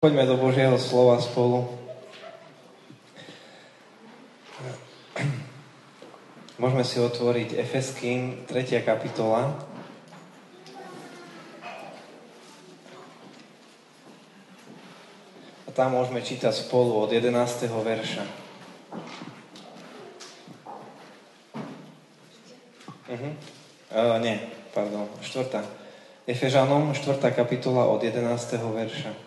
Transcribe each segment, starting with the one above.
Poďme do Božieho slova spolu. Môžeme si otvoriť Efeským 3. kapitola. A tam môžeme čítať spolu od 11. verša. Štvrtá. Efežanom 4. kapitola od 11. verša.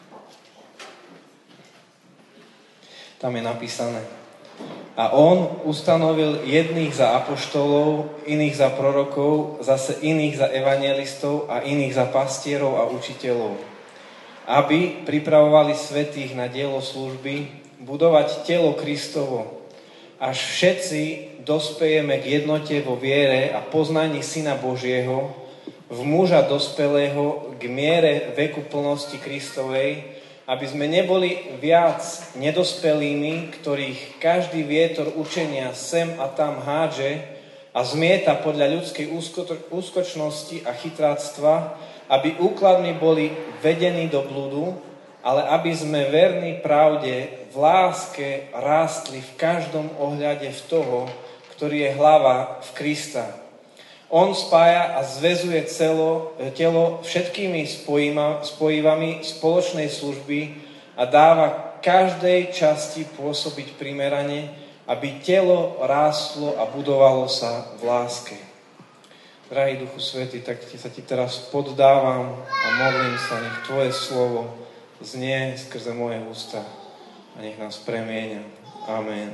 Tam je napísané: A on ustanovil jedných za apoštolov, iných za prorokov, zase iných za evanjelistov a iných za pastierov a učiteľov, aby pripravovali svätých na dielo služby, budovať telo Kristovo, až všetci dospejeme k jednote vo viere a poznaní Syna Božieho, v muža dospelého k miere veku plnosti Kristovej, aby sme neboli viac nedospelými, ktorých každý vietor učenia sem a tam hádže a zmieta podľa ľudskej úskočnosti a chytráctva, aby úkladmi boli vedení do bludu, ale aby sme verní pravde v láske rástli v každom ohľade v toho, ktorý je hlava v Krista. On spája a zväzuje telo všetkými spojivami spoločnej služby a dáva každej časti pôsobiť primerane, aby telo rástlo a budovalo sa v láske. Drahý Duchu Svätý, tak sa ti teraz poddávam a modlím sa, nech tvoje slovo znie skrze moje ústa a nech nás premieňa. Amen.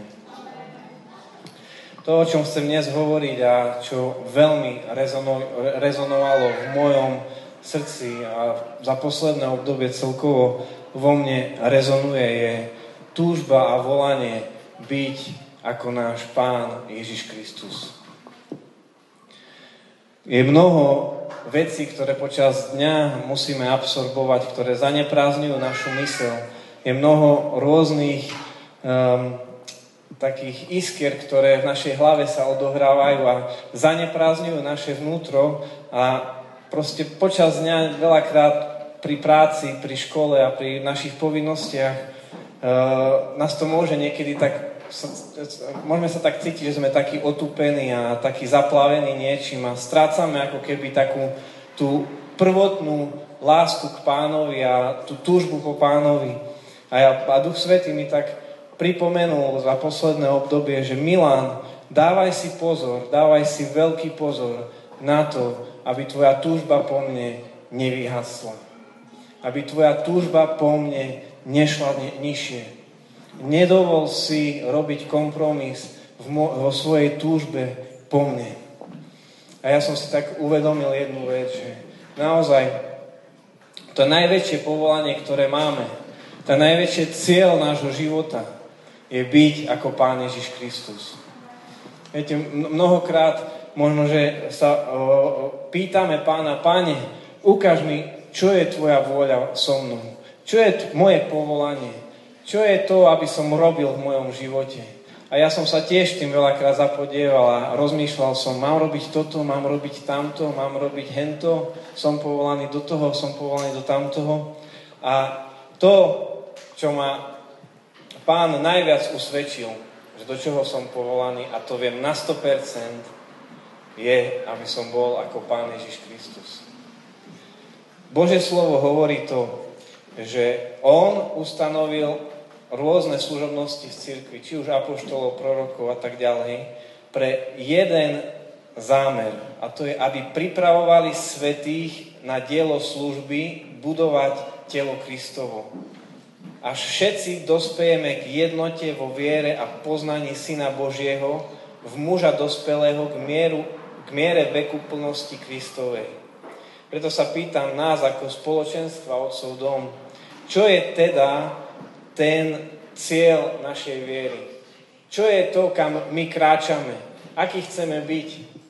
To, o čom chcem dnes hovoriť a čo veľmi rezonovalo v mojom srdci a za posledné obdobie celkovo vo mne rezonuje, je túžba a volanie byť ako náš Pán Ježiš Kristus. Je mnoho vecí, ktoré počas dňa musíme absorbovať, ktoré zaneprázdňujú našu myseľ. Je mnoho rôznych takých iskier, ktoré v našej hlave sa odohrávajú a zaneprázdňujú naše vnútro a proste počas dňa veľakrát pri práci, pri škole a pri našich povinnostiach nás to môže niekedy môžeme sa tak cítiť, že sme takí otúpení a takí zaplavení niečím a strácame ako keby takú tú prvotnú lásku k Pánovi a tú túžbu po Pánovi. A Duch Svätý mi tak pripomenul za posledné obdobie, že Milan, dávaj si pozor, dávaj si veľký pozor na to, aby tvoja túžba po mne nevyhasla. Aby tvoja túžba po mne nešla nižšie. Nedovol si robiť kompromis vo svojej túžbe po mne. A ja som si tak uvedomil jednu vec, že naozaj to najväčšie povolanie, ktoré máme, tá najväčšie cieľ nášho života je byť ako Pán Ježiš Kristus. Viete, mnohokrát možno, že sa pýtame Pána: Pane, ukáž mi, čo je tvoja vôľa so mnou. Čo je moje povolanie? Čo je to, aby som robil v mojom živote? A ja som sa tiež tým veľakrát zapodieval a rozmýšľal som, mám robiť toto, mám robiť tamto, mám robiť hento, som povolaný do toho, som povolaný do tamtoho. A to, čo ma Pán najviac usvedčil, že do čoho som povolaný, a to viem na 100%, je, aby som bol ako Pán Ježiš Kristus. Božie slovo hovorí to, že on ustanovil rôzne služobnosti v cirkvi, či už apoštolov, prorokov a tak ďalej, pre jeden zámer. A to je, aby pripravovali svätých na dielo služby, budovať telo Kristovo. Až všetci dospejeme k jednote vo viere a poznaní Syna Božieho, v muža dospelého k miere veku plnosti Kristovej. Preto sa pýtam nás ako spoločenstva Otcov dom, čo je teda ten cieľ našej viery? Čo je to, kam my kráčame? Aký chceme byť?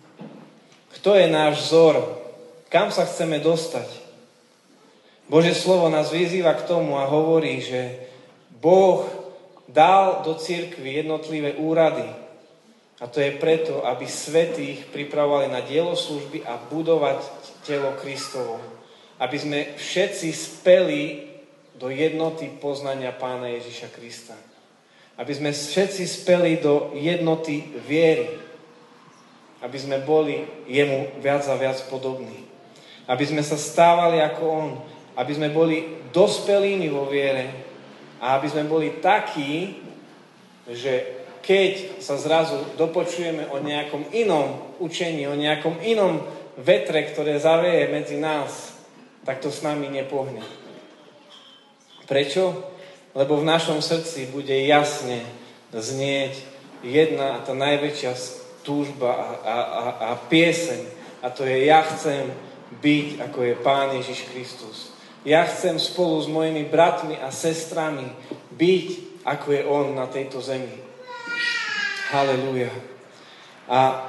Kto je náš vzor? Kam sa chceme dostať? Božie slovo nás vyzýva k tomu a hovorí, že Boh dal do cirkvi jednotlivé úrady. A to je preto, aby svätých pripravovali na dielo služby a budovať telo Kristovo. Aby sme všetci speli do jednoty poznania Pána Ježiša Krista. Aby sme všetci speli do jednoty viery. Aby sme boli jemu viac a viac podobní. Aby sme sa stávali ako on. Aby sme boli dospelými vo viere. A aby sme boli takí, že keď sa zrazu dopočujeme o nejakom inom učení, o nejakom inom vetre, ktoré zaveje medzi nás, tak to s nami nepohne. Prečo? Lebo v našom srdci bude jasne znieť jedna a tá najväčšia túžba a pieseň. A to je: ja chcem byť, ako je Pán Ježiš Kristus. Ja chcem spolu s mojimi bratmi a sestrami byť, ako je on na tejto zemi. Halelúja. A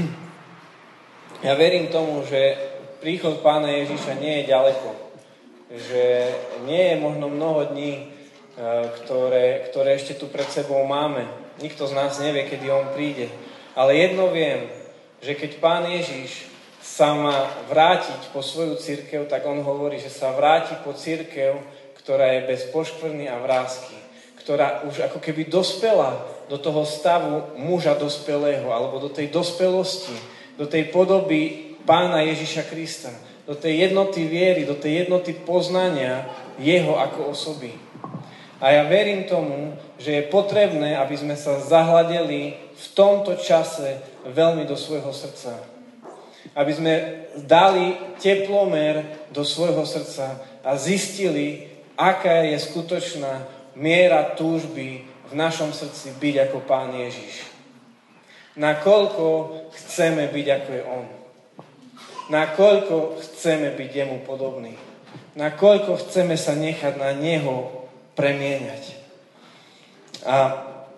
ja verím tomu, že príchod Pána Ježiša nie je ďaleko. Že nie je možno mnoho dní, ktoré ešte tu pred sebou máme. Nikto z nás nevie, kedy on príde. Ale jedno viem, že keď Pán Ježiš sa má vrátiť po svoju cirkev, tak on hovorí, že sa vráti po cirkev, ktorá je bez poškvrny a vrásky. Ktorá už ako keby dospela do toho stavu muža dospelého, alebo do tej dospelosti, do tej podoby Pána Ježiša Krista, do tej jednoty viery, do tej jednoty poznania jeho ako osoby. A ja verím tomu, že je potrebné, aby sme sa zahľadeli v tomto čase veľmi do svojho srdca. Aby sme dali teplomer do svojho srdca a zistili, aká je skutočná miera túžby v našom srdci byť ako Pán Ježiš. Nakoľko chceme byť ako je on. Nakoľko chceme byť jemu podobný. Nakoľko chceme sa nechať na neho premieňať. A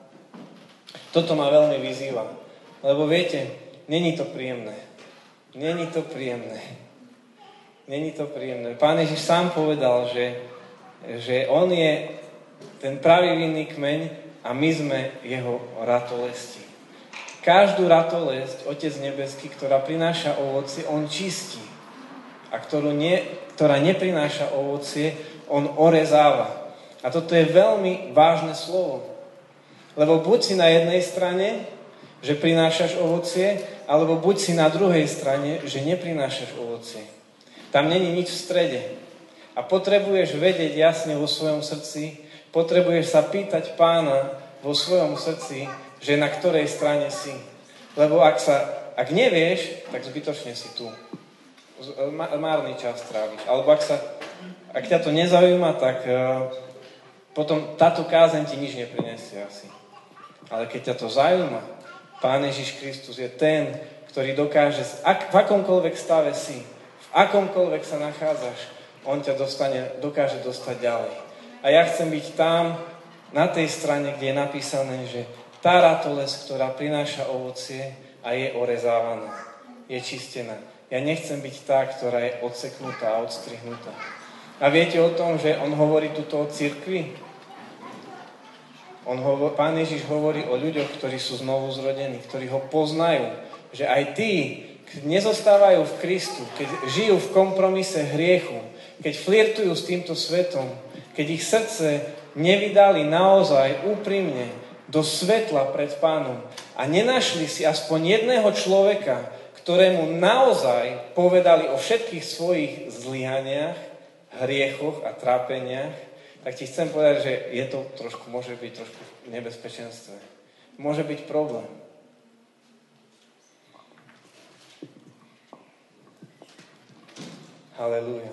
toto ma veľmi vyzýva. Lebo viete, není to príjemné. Není to príjemné. Není to príjemné. Pán Ježiš sám povedal, že on je ten pravý vinný kmeň a my sme jeho ratolesti. Každú ratolesť Otec nebeský, ktorá prináša ovocie, on čistí. A ktorá neprináša ovocie, on orezáva. A toto je veľmi vážne slovo. Lebo buď si na jednej strane, že prinášaš ovocie, alebo buď si na druhej strane, že neprinášaš ovocie. Tam není nič v strede. A potrebuješ vedieť jasne vo svojom srdci, potrebuješ sa pýtať Pána vo svojom srdci, že na ktorej strane si. Lebo ak nevieš, tak zbytočne si tu. Márny čas tráviš. Alebo ak ťa to nezaujíma, tak potom táto kázeň ti nič neprinesie asi. Ale keď ťa to zaujíma, Pán Ježiš Kristus je ten, ktorý dokáže, v akomkoľvek stave si, v akomkoľvek sa nachádzaš, on ťa dokáže dostať ďalej. A ja chcem byť tam, na tej strane, kde je napísané, že tá ratolesť, ktorá prináša ovocie a je orezávaná, je čistená. Ja nechcem byť tá, ktorá je odseknutá a odstrihnutá. A viete o tom, že on hovorí tuto o cirkvi? Pán Ježiš hovorí o ľuďoch, ktorí sú znovu zrodení, ktorí ho poznajú. Že aj tí, keď nezostávajú v Kristu, keď žijú v kompromise hriechu, keď flirtujú s týmto svetom, keď ich srdce nevydali naozaj úprimne do svetla pred Pánom a nenašli si aspoň jedného človeka, ktorému naozaj povedali o všetkých svojich zlyhaniach, hriechoch a trápeniach, tak ti chcem povedať, že môže byť trošku v nebezpečenstve. Môže byť problém. Halelúja.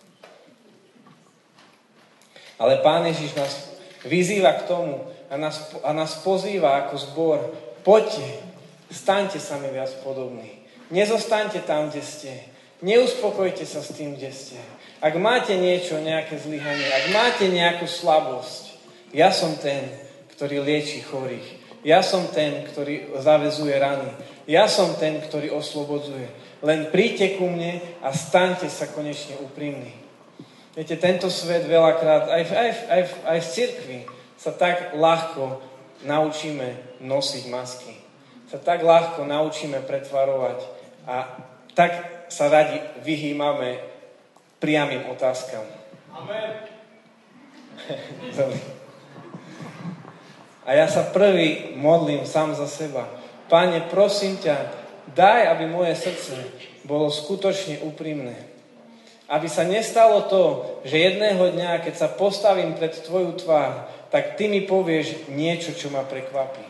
Ale Pán Ježiš nás vyzýva k tomu a nás pozýva ako zbor. Poďte, staňte sa mi viac podobní. Nezostaňte tam, kde ste. Neuspokojte sa s tým, kde ste. Ak máte nejaké zlyhanie, ak máte nejakú slabosť, ja som ten, ktorý lieči chorých. Ja som ten, ktorý zaväzuje rany. Ja som ten, ktorý oslobodzuje. Len príďte ku mne a staňte sa konečne úprimní. Viete, tento svet veľakrát, aj v cirkvi, sa tak ľahko naučíme nosiť masky. Sa tak ľahko naučíme pretvarovať a tak sa radi vyhýmame priamym otázkam. Amen. A ja sa prvý modlím sám za seba. Pane, prosím ťa, daj, aby moje srdce bolo skutočne úprimné. Aby sa nestalo to, že jedného dňa, keď sa postavím pred tvoju tvár, tak ty mi povieš niečo, čo ma prekvapí.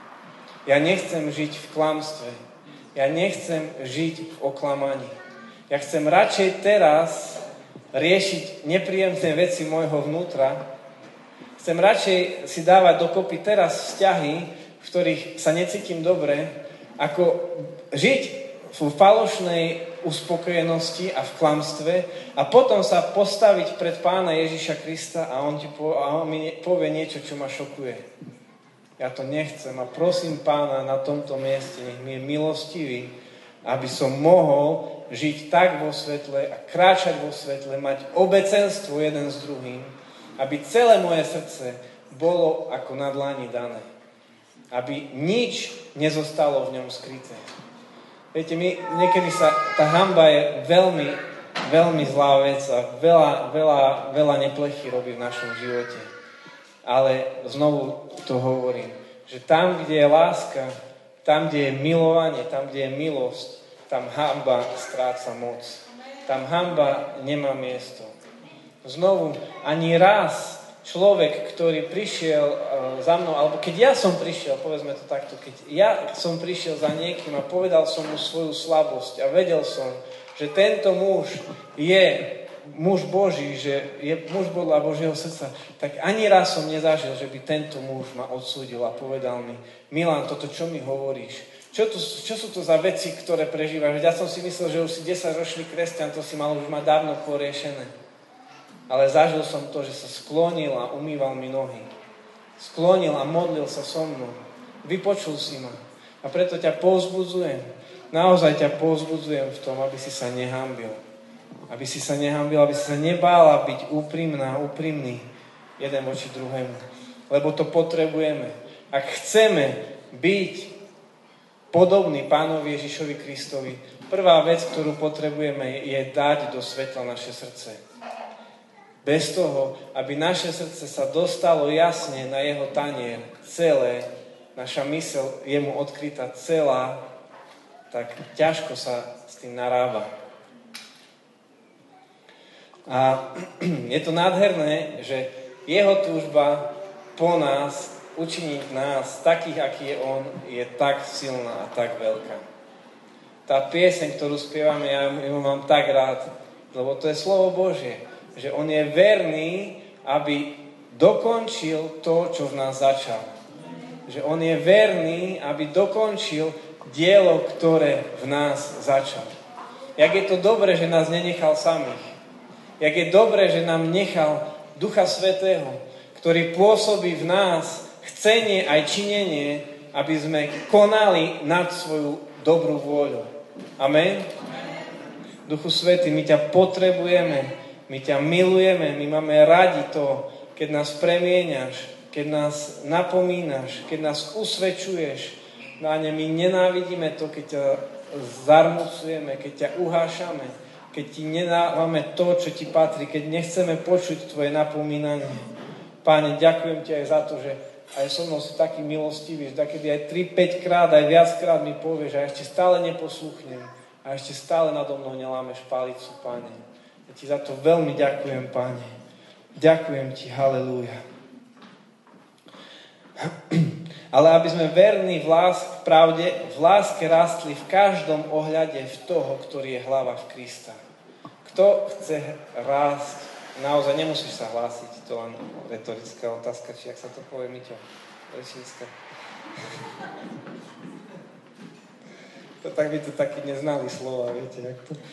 Ja nechcem žiť v klamstve. Ja nechcem žiť v oklamaní. Ja chcem radšej teraz riešiť nepríjemné veci môjho vnútra. Chcem radšej si dávať dokopy teraz vzťahy, v ktorých sa necítim dobre, ako žiť v falošnej uspokojenosti a v klamstve a potom sa postaviť pred Pána Ježiša Krista a on mi povie niečo, čo ma šokuje. Ja to nechcem a prosím Pána na tomto mieste, nech mi je milostivý, aby som mohol žiť tak vo svetle a kráčať vo svetle, mať obecenstvo jeden s druhým, aby celé moje srdce bolo ako na dlani dané. Aby nič nezostalo v ňom skryté. Viete, niekedy tá hanba je veľmi, veľmi zlá vec a veľa neplechy robí v našom živote. Ale znovu to hovorím, že tam, kde je láska, tam, kde je milovanie, tam, kde je milosť, tam hanba stráca moc. Tam hanba nemá miesto. Znovu, ani raz človek, ktorý prišiel za mnou, alebo keď ja som prišiel, povedzme to takto, keď ja som prišiel za niekým a povedal som mu svoju slabosť a vedel som, že tento muž je muž Boží, že je muž podľa Božieho srdca, tak ani raz som nezažil, že by tento muž ma odsúdil a povedal mi: Milan, toto čo mi hovoríš? Čo sú to za veci, ktoré prežívaš? Ja som si myslel, že už si 10-ročný kresťan, to si mal už mať dávno poriešené. Ale zažil som to, že sa sklonil a umýval mi nohy. Sklonil a modlil sa so mnou. Vypočul si ma. A preto ťa povzbudzujem. Naozaj ťa povzbudzujem v tom, aby si sa nehanbil. Aby si sa nehanbil, aby si sa nebála byť úprimný jeden voči druhému. Lebo to potrebujeme. Ak chceme byť podobný Pánovi Ježišovi Kristovi, prvá vec, ktorú potrebujeme, je dať do svetla naše srdce. Bez toho, aby naše srdce sa dostalo jasne na jeho tanier, celé, naša myseľ je mu odkrytá celá, tak ťažko sa s tým narába. A je to nádherné, že jeho túžba po nás, učiniť nás takých, aký je on, je tak silná a tak veľká. Tá pieseň, ktorú spievame, ja ju mám tak rád, lebo to je slovo Božie. Že on je verný, aby dokončil to, čo v nás začal. Že on je verný, aby dokončil dielo, ktoré v nás začal. Jak je to dobré, že nás nenechal samých. Jak je dobré, že nám nechal Ducha Svätého, ktorý pôsobí v nás chcenie aj činenie, aby sme konali nad svoju dobrú vôľu. Amen? Duchu Svätý, my ťa potrebujeme. My ťa milujeme, my máme radi to, keď nás premieňaš, keď nás napomínaš, keď nás usvedčuješ. Páne, my nenávidíme to, keď ťa zarmucujeme, keď ťa uhášame, keď ti nedávame to, čo ti patrí, keď nechceme počuť tvoje napomínanie. Páne, ďakujem ti aj za to, že aj so mnou si taký milostivý, že takedy aj 3-5 krát, aj viackrát mi povieš a ešte stále neposlúchnem a ešte stále nado mnou nelámeš palicu, Páne. Ja ti za to veľmi ďakujem, Páne. Ďakujem ti, halelúja. Ale aby sme verní v pravde, v láske rastli v každom ohľade v toho, ktorý je hlava v Krista. Kto chce rásť, naozaj nemusíš sa hlásiť, to len retorická otázka, či jak sa to povie, Miťo? Rečnícka. To tak by to taký neznali slova, viete, jak to...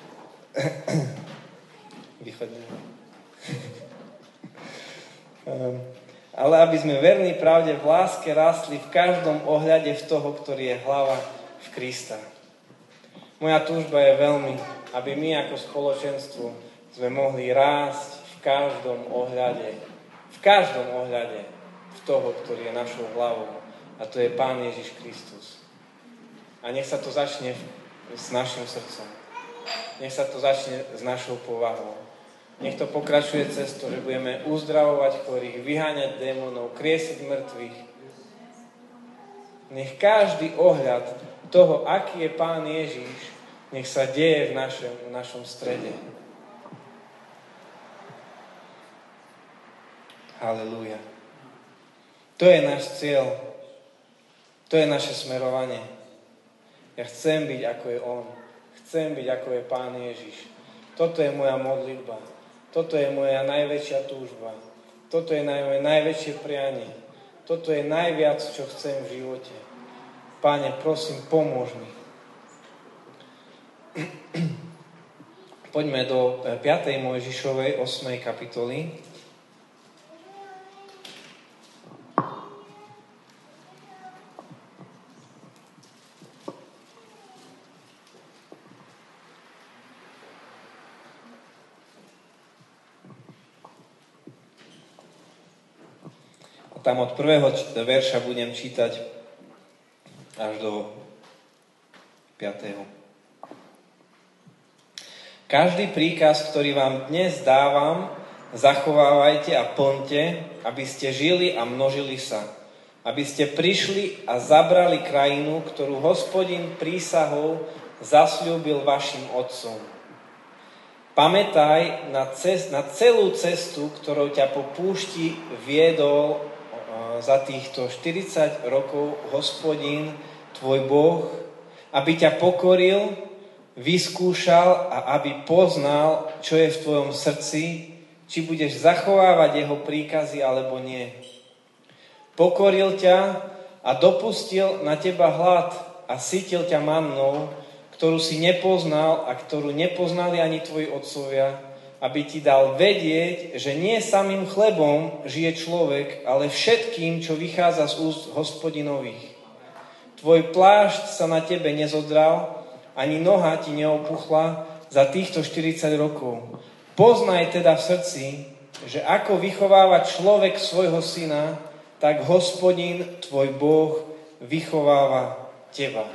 Východne. Ale aby sme verní pravde v láske rastli v každom ohľade v toho, ktorý je hlava v Krista. Moja túžba je veľmi, aby my ako spoločenstvo sme mohli rásť v každom ohľade. V každom ohľade v toho, ktorý je našou hlavou. A to je Pán Ježiš Kristus. A nech sa to začne s našim srdcom. Nech sa to začne s našou povahou. Nech to pokračuje cez to, že budeme uzdravovať chorých, vyháňať démonov, kriesiť mŕtvych. Nech každý ohľad toho, aký je Pán Ježiš, nech sa deje v našom strede. Halelúja. To je náš cieľ. To je naše smerovanie. Ja chcem byť, ako je On. Chcem byť, ako je Pán Ježiš. Toto je moja modlitba. Toto je moja najväčšia túžba. Toto je moje najväčšie prianie. Toto je najviac, čo chcem v živote. Páne, prosím, pomôž mi. Poďme do 5. Mojžišovej 8. kapitoly. Tam od prvého verša budem čítať až do 5. Každý príkaz, ktorý vám dnes dávam, zachovávajte a plňte, aby ste žili a množili sa. Aby ste prišli a zabrali krajinu, ktorú Hospodin prísahou zasľúbil vašim otcom. Pamätaj na celú cestu, ktorou ťa po púšti viedol za týchto 40 rokov Hospodin, tvoj Boh, aby ťa pokoril, vyskúšal a aby poznal, čo je v tvojom srdci, či budeš zachovávať jeho príkazy alebo nie. Pokoril ťa a dopustil na teba hlad a sytil ťa mannou, ktorú si nepoznal a ktorú nepoznali ani tvoji otcovia, aby ti dal vedieť, že nie samým chlebom žije človek, ale všetkým, čo vychádza z úst Hospodinových. Tvoj plášť sa na tebe nezodral, ani noha ti neopuchla za týchto 40 rokov. Poznaj teda v srdci, že ako vychováva človek svojho syna, tak Hospodin, tvoj Boh, vychováva teba.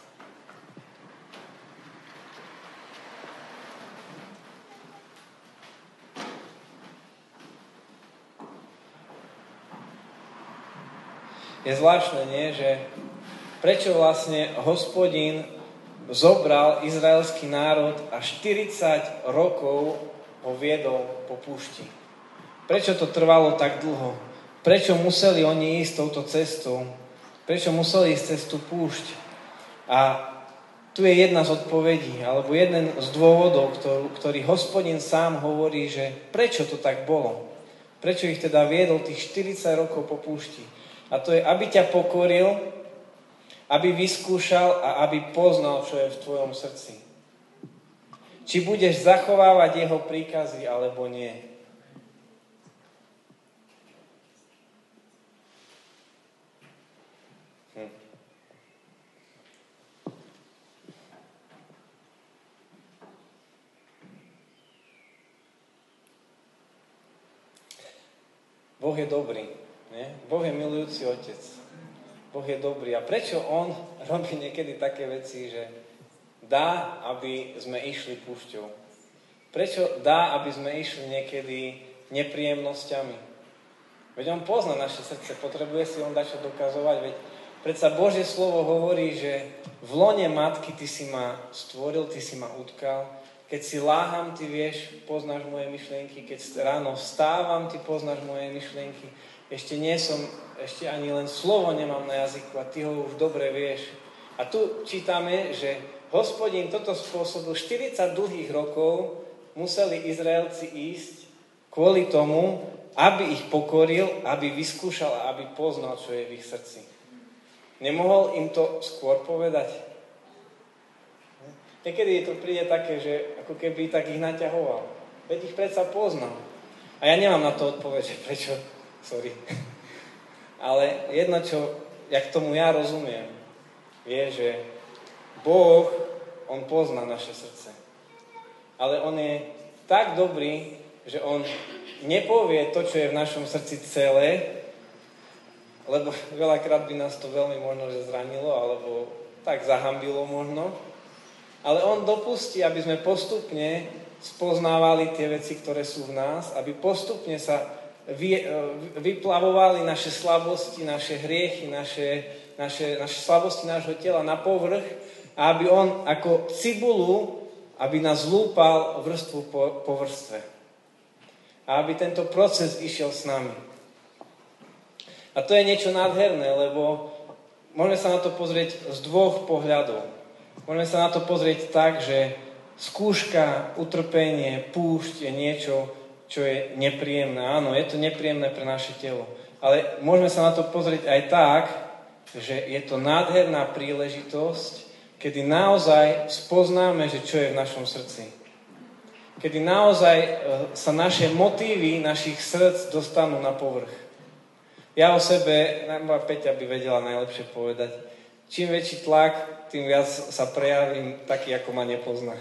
Je zvláštne, nie? Že prečo vlastne Hospodin zobral izraelský národ a 40 rokov ho viedol po púšti. Prečo to trvalo tak dlho? Prečo museli oni ísť touto cestou? Prečo museli ísť cez tú púšť? A tu je jedna z odpovedí, alebo jeden z dôvodov, ktorý Hospodin sám hovorí, že prečo to tak bolo? Prečo ich teda viedol tých 40 rokov po púšti? A to je, aby ťa pokoril, aby vyskúšal a aby poznal, čo je v tvojom srdci. Či budeš zachovávať jeho príkazy, alebo nie. Boh je dobrý. Nie? Boh je milujúci otec. Boh je dobrý. A prečo on robí niekedy také veci, že dá, aby sme išli púšťou? Prečo dá, aby sme išli niekedy nepríjemnosťami? Veď on pozná naše srdce, potrebuje si on dať čo dokazovať. Veď predsa Božie slovo hovorí, že v lone matky ty si ma stvoril, ty si ma utkal. Keď si láham, ty vieš, poznáš moje myšlienky. Keď ráno vstávam, ty poznáš moje myšlienky. Ešte ani len slovo nemám na jazyku a ty ho už dobre vieš. A tu čítame, že Hospodin toto spôsobil 40 dlhých rokov, museli Izraelci ísť kvôli tomu, aby ich pokoril, aby vyskúšal a aby poznal, čo je v ich srdci. Nemohol im to skôr povedať? Niekedy to príde také, že ako keby tak ich naťahoval. Veď ich predsa poznal. A ja nemám na to odpoveď, že prečo. Sorry. Ale jedno, jak tomu ja rozumiem, je, že Boh, on pozná naše srdce. Ale on je tak dobrý, že on nepovie to, čo je v našom srdci celé, lebo veľakrát by nás to veľmi možno že zranilo, alebo tak zahambilo možno. Ale on dopustí, aby sme postupne spoznávali tie veci, ktoré sú v nás, aby postupne sa vyplavovali naše slabosti, naše hriechy, naše slabosti nášho tela na povrch a aby on ako cibulu, aby nás lúpal vrstvu po vrstve. A aby tento proces išiel s nami. A to je niečo nádherné, lebo môžeme sa na to pozrieť z dvoch pohľadov. Môžeme sa na to pozrieť tak, že skúška, utrpenie, púšť je niečo, čo je nepríjemné. Áno, je to nepríjemné pre naše telo. Ale môžeme sa na to pozrieť aj tak, že je to nádherná príležitosť, kedy naozaj spoznáme, že čo je v našom srdci. Kedy naozaj sa naše motívy našich srdc dostanú na povrch. Ja o sebe, Peťa by vedela najlepšie povedať, čím väčší tlak, tým viac sa prejavím taký, ako ma nepozná.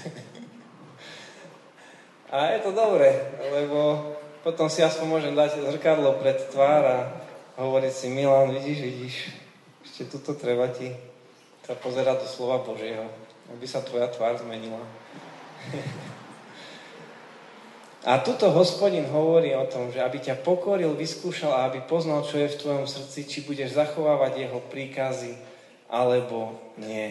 A je to dobré, lebo potom si aspoň môžem dať zrkadlo pred tvár a hovoriť si, Milan, vidíš, ešte tuto treba ti sa pozerať do slova Božieho, aby sa tvoja tvár zmenila. A tuto Hospodin hovorí o tom, že aby ťa pokoril, vyskúšal a aby poznal, čo je v tvojom srdci, či budeš zachovávať jeho príkazy, alebo nie.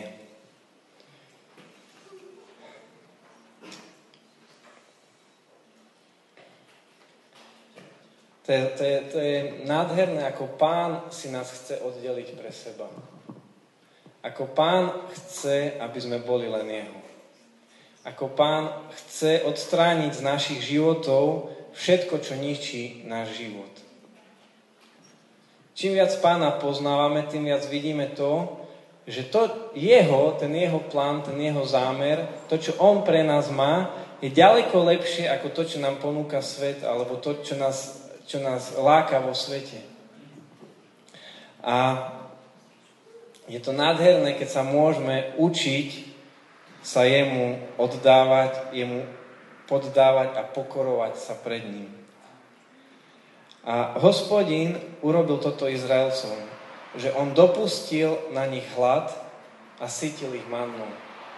To je nádherné, ako Pán si nás chce oddeliť pre seba. Ako Pán chce, aby sme boli len jeho. Ako Pán chce odstrániť z našich životov všetko, čo ničí náš život. Čím viac Pána poznávame, tým viac vidíme to, že ten jeho plán, ten jeho zámer, to, čo on pre nás má, je ďaleko lepšie ako to, čo nám ponúka svet, alebo to, čo nás láka vo svete. A je to nádherné, keď sa môžeme učiť sa jemu oddávať, jemu poddávať a pokorovať sa pred ním. A Hospodin urobil toto Izraelcom, že on dopustil na nich hlad a sytil ich mannou.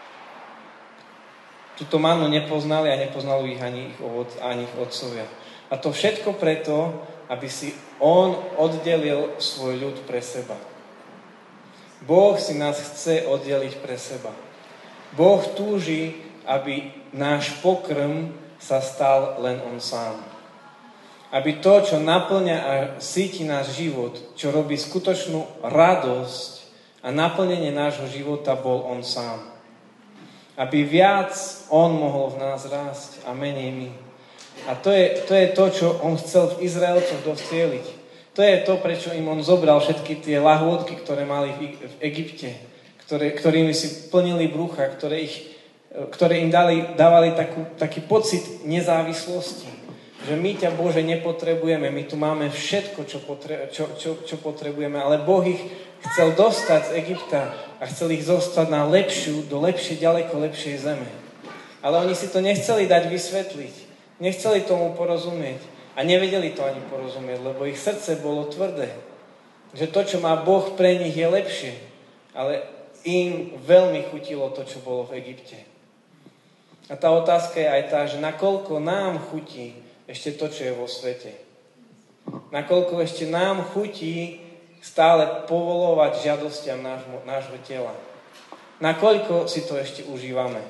Túto mannu nepoznali a nepoznali ich ani ich otcovia. A to všetko preto, aby si on oddelil svoj ľud pre seba. Boh si nás chce oddeliť pre seba. Boh túži, aby náš pokrm sa stal len on sám. Aby to, čo naplňa a síti náš život, čo robí skutočnú radosť a naplnenie nášho života, bol on sám. Aby viac on mohol v nás rásť a menej my. A to je to, čo on chcel v Izraelcoch docieliť. To je to, prečo im on zobral všetky tie lahôdky, ktoré mali v Egypte, ktorými si plnili brucha, ktoré im dávali taký pocit nezávislosti. Že my ťa, Bože, nepotrebujeme, my tu máme všetko, čo potrebujeme, ale Boh ich chcel dostať z Egypta a chcel ich zostať do ďaleko lepšej zeme. Ale oni si to nechceli dať vysvetliť, nechceli tomu porozumieť a nevedeli to ani porozumieť, lebo ich srdce bolo tvrdé. Že to, čo má Boh pre nich, je lepšie, ale im veľmi chutilo to, čo bolo v Egypte. A tá otázka je aj tá, že nakoľko nám chutí ešte to, čo je vo svete. Nakoľko ešte nám chutí stále povolovať žiadostiam nášho tela. Nakoľko si to ešte užívame.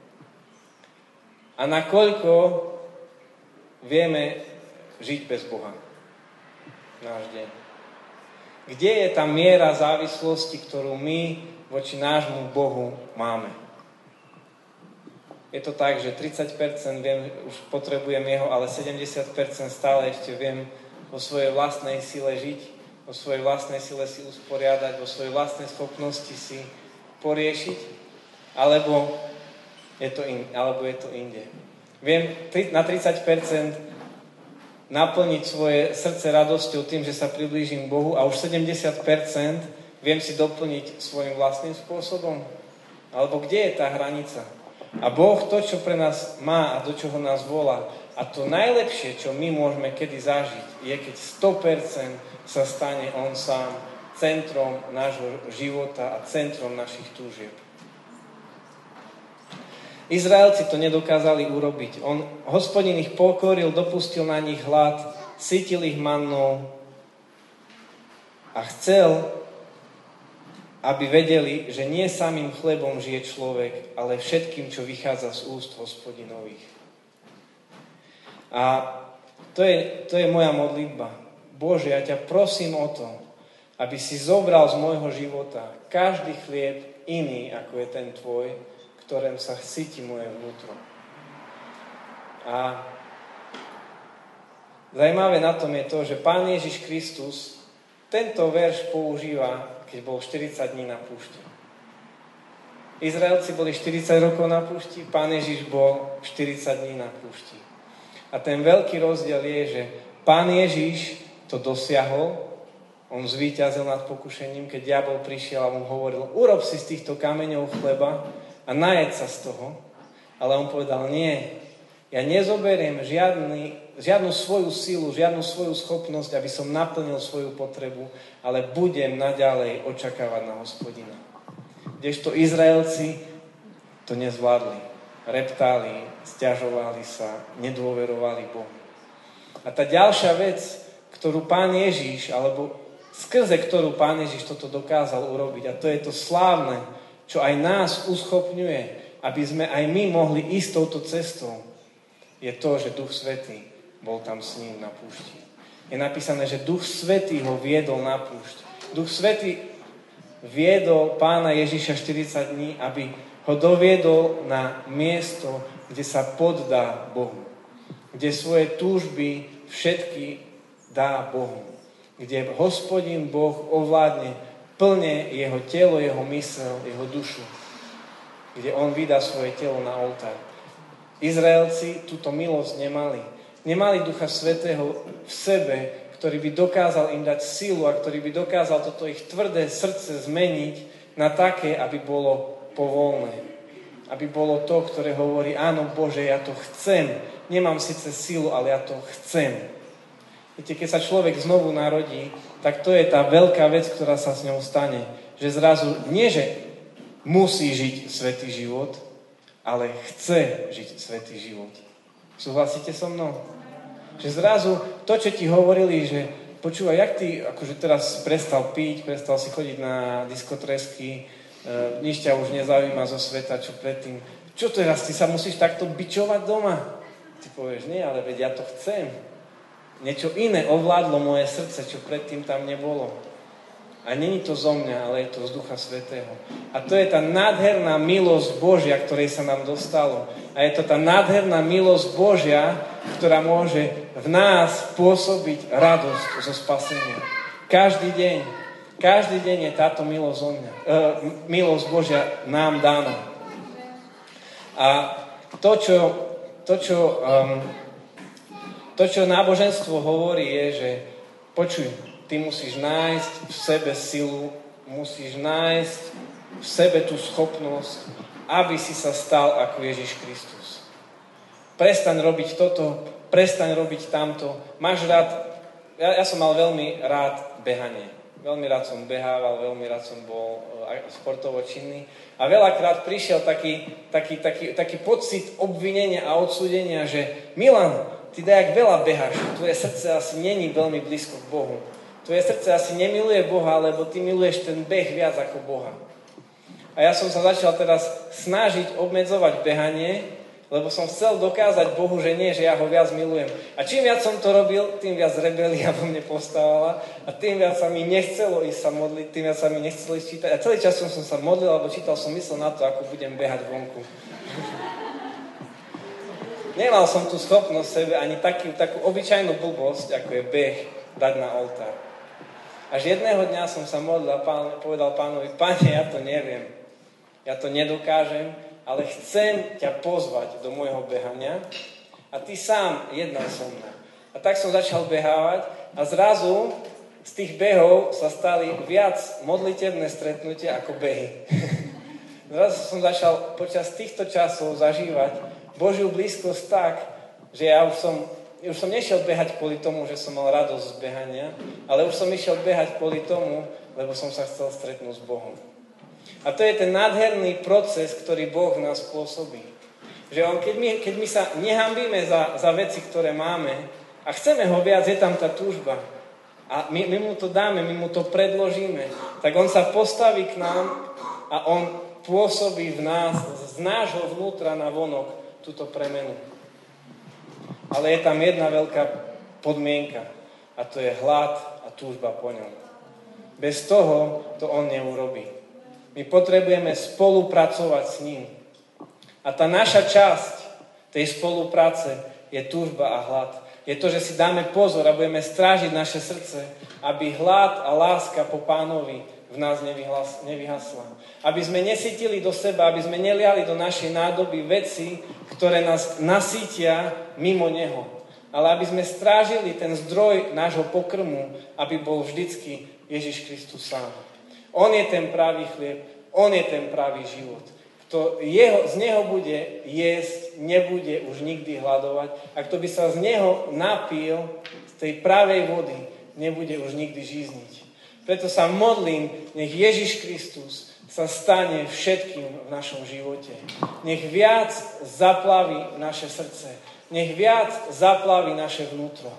A nakoľko vieme žiť bez Boha. Náš deň. Kde je tá miera závislosti, ktorú my voči nášmu Bohu máme? Je to tak, že 30% viem, už potrebujem jeho, ale 70% stále ešte viem vo svojej vlastnej sile žiť, vo svojej vlastnej sile si usporiadať, vo svojej vlastnej schopnosti si poriešiť, alebo je to inde. Viem na 30% naplniť svoje srdce radosťou tým, že sa priblížim k Bohu a už 70% viem si doplniť svojim vlastným spôsobom? Alebo kde je tá hranica? A Boh to, čo pre nás má a do čoho nás volá, a to najlepšie, čo my môžeme kedy zažiť, je keď 100% sa stane on sám centrom nášho života a centrom našich túžieb. Izraelci to nedokázali urobiť. Hospodin ich pokoril, dopustil na nich hlad, sytil ich mannou a chcel, aby vedeli, že nie samým chlebom žije človek, ale všetkým, čo vychádza z úst Hospodinových. A to je moja modlitba. Bože, ja ťa prosím o to, aby si zobral z môjho života každý chlieb iný, ako je ten tvoj, ktorým sa sytí moje vnútro. A zajímavé na tom je to, že Pán Ježiš Kristus tento verš používa, keď bol 40 dní na púšti. Izraelci boli 40 rokov na púšti, Pán Ježiš bol 40 dní na púšti. A ten veľký rozdiel je, že Pán Ježiš to dosiahol, on zvíťazil nad pokušením, keď diabol prišiel a mu hovoril, urob si z týchto kameňov chleba a najeď sa z toho. Ale on povedal, nie, ja nezoberiem žiadnu svoju silu, žiadnu svoju schopnosť, aby som naplnil svoju potrebu, ale budem naďalej očakávať na Hospodina. Kdežto Izraelci to nezvládli. Reptali, sťažovali sa, nedôverovali Bohu. A tá ďalšia vec, ktorú Pán Ježiš, alebo skrze ktorú Pán Ježiš toto dokázal urobiť, a to je to slávne, čo aj nás uschopňuje, aby sme aj my mohli ísť touto cestou, je to, že Duch Svätý bol tam s ním na púšti. Je napísané, že Duch Svätý ho viedol na púšť. Duch Svätý viedol Pána Ježiša 40 dní, aby ho doviedol na miesto, kde sa poddá Bohu. Kde svoje túžby všetky dá Bohu. Kde Hospodin Boh ovládne plne jeho telo, jeho mysel, jeho dušu. Kde on vydá svoje telo na oltár. Izraelci túto milosť nemali. Nemali Ducha Svätého v sebe, ktorý by dokázal im dať silu a ktorý by dokázal toto ich tvrdé srdce zmeniť na také, aby bolo povolné. Aby bolo to, ktoré hovorí, áno Bože, ja to chcem. Nemám síce silu, ale ja to chcem. Viete, keď sa človek znovu narodí, tak to je tá veľká vec, ktorá sa s ňou stane. Že zrazu nie, že musí žiť svätý život, ale chce žiť svätý život. Súhlasíte so mnou? Že zrazu to, čo ti hovorili, že počúvaj, jak ty akože teraz prestal piť, prestal si chodiť na diskotresky, nič ťa už nezaujíma zo sveta, čo predtým. Čo teraz, ty sa musíš takto bičovať doma? Ty povieš, nie, ale veď ja to chcem. Niečo iné ovládlo moje srdce, čo predtým tam nebolo. A není to zo mňa, ale je to z Ducha Svätého. A to je tá nádherná milosť Božia, ktorej sa nám dostalo. A je to tá nádherná milosť Božia, ktorá môže v nás pôsobiť radosť zo spasenia. Každý deň je táto milosť Božia nám dána. A to, čo náboženstvo hovorí, je, že počuj, ty musíš nájsť v sebe silu, musíš nájsť v sebe tú schopnosť, aby si sa stal ako Ježiš Kristus. Prestaň robiť toto, prestaň robiť tamto. Máš rád, ja som mal veľmi rád behanie. Veľmi rád som behával, veľmi rád som bol športovo činný. A veľakrát prišiel taký pocit obvinenia a odsúdenia, že Milan, ty dajak veľa beháš, tvoje srdce asi není veľmi blízko k Bohu. Tvoje srdce asi nemiluje Boha, lebo ty miluješ ten beh viac ako Boha. A ja som sa začal teraz snažiť obmedzovať behanie, lebo som chcel dokázať Bohu, že nie, že ja ho viac milujem. A čím viac som to robil, tým viac rebelia vo mne postávala a tým viac sa mi nechcelo ísť sa modliť, tým viac sa mi nechcelo ísť čítať. A celý čas som sa modlil, alebo čítal som myslel na to, ako budem behať vonku. Nemal som tú schopnosť sebe ani takú obyčajnú blbosť, ako je beh, dať na oltár. Až jedného dňa som sa modlil a povedal Pánovi, Pane, ja to neviem, ja to nedokážem, ale chcem ťa pozvať do môjho behania a ty sám jednaj so mnou. A tak som začal behávať a zrazu z tých behov sa stali viac modlitebné stretnutia ako behy. Zrazu som začal počas týchto časov zažívať Božiu blízkosť tak, že ja už som nešiel behať kvôli tomu, že som mal radosť z behania, ale už som išiel behať kvôli tomu, lebo som sa chcel stretnúť s Bohom. A to je ten nádherný proces, ktorý Boh v nás pôsobí. Že keď my sa nehambíme za veci, ktoré máme a chceme ho viac, je tam tá túžba. A my mu to dáme, my mu to predložíme. Tak on sa postaví k nám a on pôsobí v nás, z nášho vnútra na vonok túto premenu. Ale je tam jedna veľká podmienka a to je hlad a túžba po ňom. Bez toho to on neurobí. My potrebujeme spolupracovať s ním. A tá naša časť tej spolupráce je túžba a hlad. Je to, že si dáme pozor a budeme strážiť naše srdce, aby hlad a láska po Pánovi v nás nevyhasla. Aby sme nesítili do seba, aby sme neliali do našej nádoby veci, ktoré nás nasítia mimo Neho. Ale aby sme strážili ten zdroj nášho pokrmu, aby bol vždycky Ježiš Kristus sám. On je ten pravý chlieb, on je ten pravý život. Kto z neho bude jesť, nebude už nikdy hladovať. A kto by sa z neho napil, z tej pravej vody, nebude už nikdy žízniť. Preto sa modlím, nech Ježiš Kristus sa stane všetkým v našom živote. Nech viac zaplaví naše srdce. Nech viac zaplaví naše vnútro.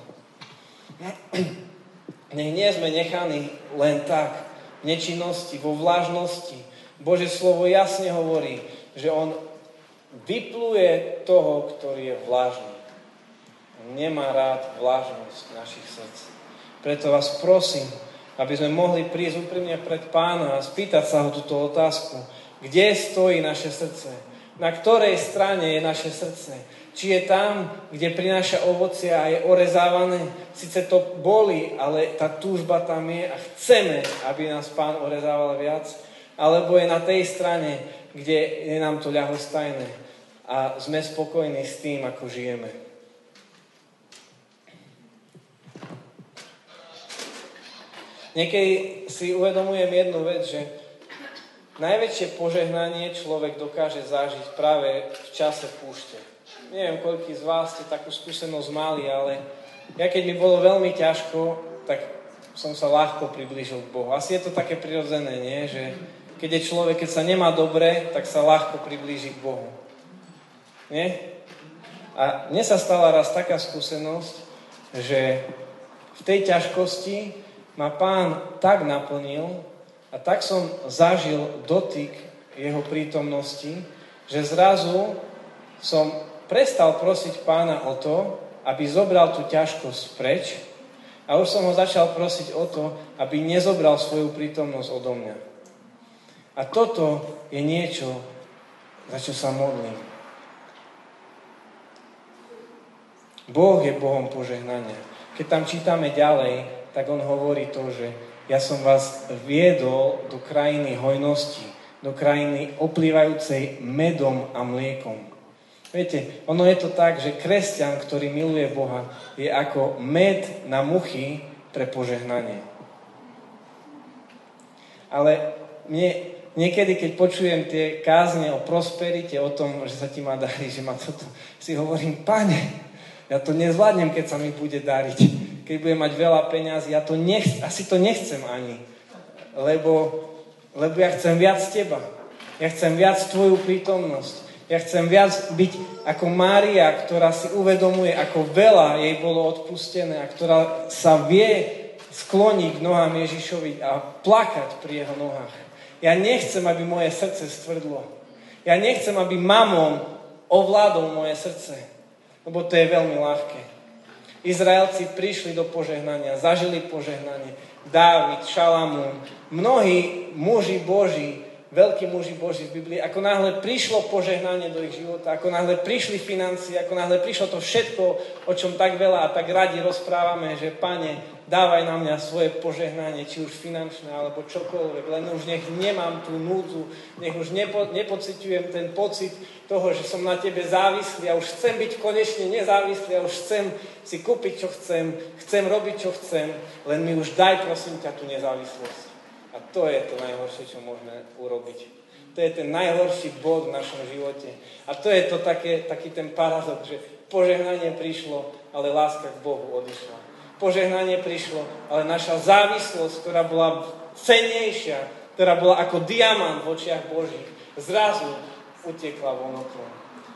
Nech nie sme nechaní len tak v nečinnosti, vo vlážnosti. Božie slovo jasne hovorí, že on vypluje toho, ktorý je vlážny. On nemá rád vlážnosť našich srdc. Preto vás prosím, aby sme mohli prísť úprimne pred Pána a spýtať sa ho túto otázku. Kde stojí naše srdce? Na ktorej strane je naše srdce? Či je tam, kde prináša ovocie a je orezávané? Sice to bolí, ale tá túžba tam je a chceme, aby nás Pán orezával viac. Alebo je na tej strane, kde je nám to ľahostajné a sme spokojní s tým, ako žijeme. Niekedy si uvedomujem jednu vec, že najväčšie požehnanie človek dokáže zažiť práve v čase púšte. Neviem, koľký z vás ste takú skúsenosť mali, ale ja keď mi bolo veľmi ťažko, tak som sa ľahko priblížil k Bohu. Asi je to také prirodzené, nie? Že keď je človek, keď sa nemá dobre, tak sa ľahko priblíži k Bohu. Nie? A mne sa stala raz taká skúsenosť, že v tej ťažkosti ma Pán tak naplnil a tak som zažil dotyk jeho prítomnosti, že zrazu som prestal prosiť Pána o to, aby zobral tú ťažkosť preč a už som ho začal prosiť o to, aby nezobral svoju prítomnosť odo mňa. A toto je niečo, za čo sa modlím. Boh je Bohom požehnania. Keď tam čítame ďalej, tak on hovorí to, že ja som vás viedol do krajiny hojnosti, do krajiny oplývajúcej medom a mliekom. Viete, ono je to tak, že kresťan, ktorý miluje Boha, je ako med na muchy pre požehnanie. Ale niekedy, keď počujem tie kázne o prosperite, o tom, že sa ti má dariť, že ma toto, si hovorím, Pane, ja to nezvládnem, keď sa mi bude dariť. Keď budem mať veľa peňazí, asi to nechcem ani. Lebo ja chcem viac teba. Ja chcem viac tvoju prítomnosť. Ja chcem viac byť ako Mária, ktorá si uvedomuje, ako veľa jej bolo odpustené a ktorá sa vie skloniť k nohám Ježišovi a plakať pri jeho nohách. Ja nechcem, aby moje srdce stvrdlo. Ja nechcem, aby mamon ovládol moje srdce, lebo to je veľmi ľahké. Izraelci prišli do požehnania, zažili požehnanie. Dávid, Šalamún, mnohí muži Boží, veľkí muži Boží v Biblii, ako náhle prišlo požehnanie do ich života, ako náhle prišli financie, ako náhle prišlo to všetko, o čom tak veľa a tak radi rozprávame, že Pane, dávaj na mňa svoje požehnanie, či už finančné, alebo čokoľvek, len už nech nemám tú núdzu, nech už nepociťujem ten pocit toho, že som na Tebe závislý a už chcem byť konečne nezávislý a už chcem si kúpiť, čo chcem robiť, čo chcem, len mi už daj, prosím ťa, tú nezávislosť. A to je to najhoršie, čo môžeme urobiť. To je ten najhorší bod v našom živote. A to je to taký ten paradox, že požehnanie prišlo, ale láska k Bohu odišla. Požehnanie prišlo, ale naša závislosť, ktorá bola cennejšia, ktorá bola ako diamant v očiach Božích, zrazu utiekla von oknom.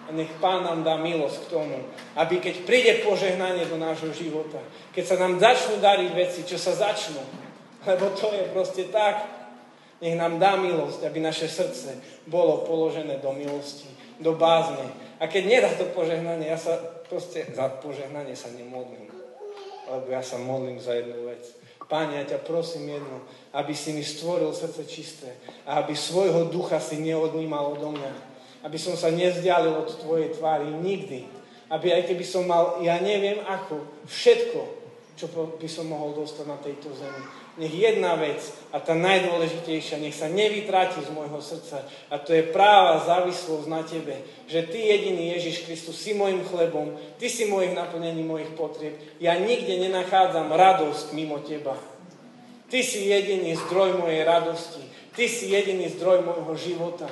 A nech Pán nám dá milosť k tomu, aby keď príde požehnanie do nášho života, keď sa nám začnú dariť veci, čo sa začnú, lebo to je proste tak, nech nám dá milosť, aby naše srdce bolo položené do milosti, do bázne. A keď nedá to požehnanie, ja sa proste za požehnanie sa nemodlím. Lebo ja sa modlím za jednu vec. Páne, ja ťa prosím jedno, aby si mi stvoril srdce čisté a aby svojho ducha si neodnímal odo mňa. Aby som sa nevzdialil od tvojej tvári nikdy. Aby aj keby som mal, ja neviem ako, všetko, čo by som mohol dostať na tejto zemi. Nech jedna vec, a tá najdôležitejšia, nech sa nevytráti z môjho srdca. A to je práva závislosť na tebe. Že ty jediný Ježiš Kristus si môjim chlebom, ty si môjim naplnením mojich potrieb. Ja nikde nenachádzam radosť mimo teba. Ty si jediný zdroj mojej radosti. Ty si jediný zdroj môjho života.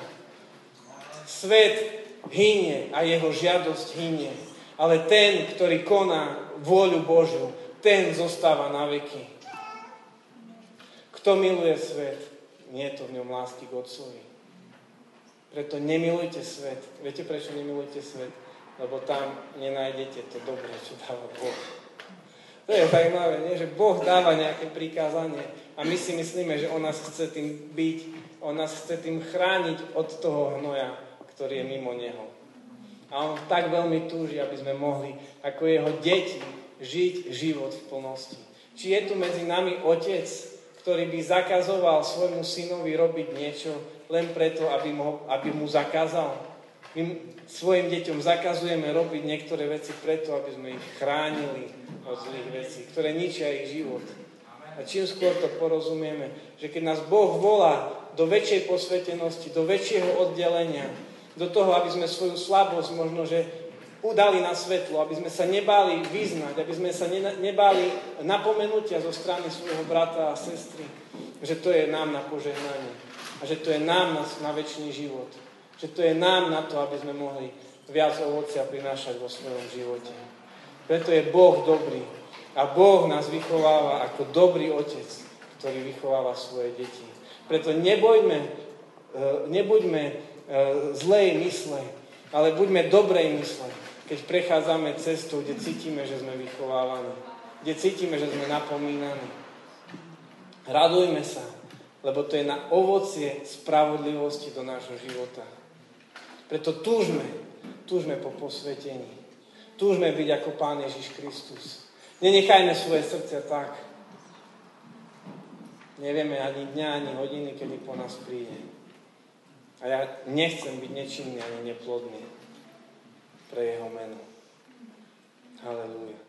Svet hynie a jeho žiadosť hynie. Ale ten, ktorý koná vôľu Božiu, ten zostáva na veky. Kto miluje svet, nie je to v ňom lásky k Otcovi. Preto nemilujte svet. Viete, prečo nemilujte svet? Lebo tam nenájdete to dobré, čo dáva Boh. To je zaujímavé, nie? Že Boh dáva nejaké prikázanie a my si myslíme, že on nás chce tým byť, on nás chce tým chrániť od toho hnoja, ktorý je mimo neho. A on tak veľmi túži, aby sme mohli ako jeho deti žiť život v plnosti. Či je tu medzi nami otec, ktorý by zakazoval svojmu synovi robiť niečo len preto, aby mu zakázal? My svojim deťom zakazujeme robiť niektoré veci preto, aby sme ich chránili od zlých vecí, ktoré ničia ich život. A čím skôr to porozumieme, že keď nás Boh volá do väčšej posvetenosti, do väčšieho oddelenia, do toho, aby sme svoju slabosť možno, že udali na svetlo, aby sme sa nebáli vyznať, aby sme sa nebáli napomenutia zo strany svojho brata a sestry, že to je nám na požehnanie a že to je nám na večný život, že to je nám na to, aby sme mohli viac ovocia prinášať vo svojom živote. Preto je Boh dobrý a Boh nás vychováva ako dobrý otec, ktorý vychováva svoje deti. Preto nebuďme zlej mysle, ale buďme dobrej mysle, keď prechádzame cestou, kde cítime, že sme vychovávaní, kde cítime, že sme napomínaní. Radujme sa, lebo to je na ovocie spravodlivosti do nášho života. Preto túžme po posvetení. Túžme byť ako Pán Ježiš Kristus. Nenechajme svoje srdcia tak. Nevieme ani dňa, ani hodiny, kedy po nás príde. A ja nechcem byť nečinný ani neplodný pre jeho meno. Halelúja.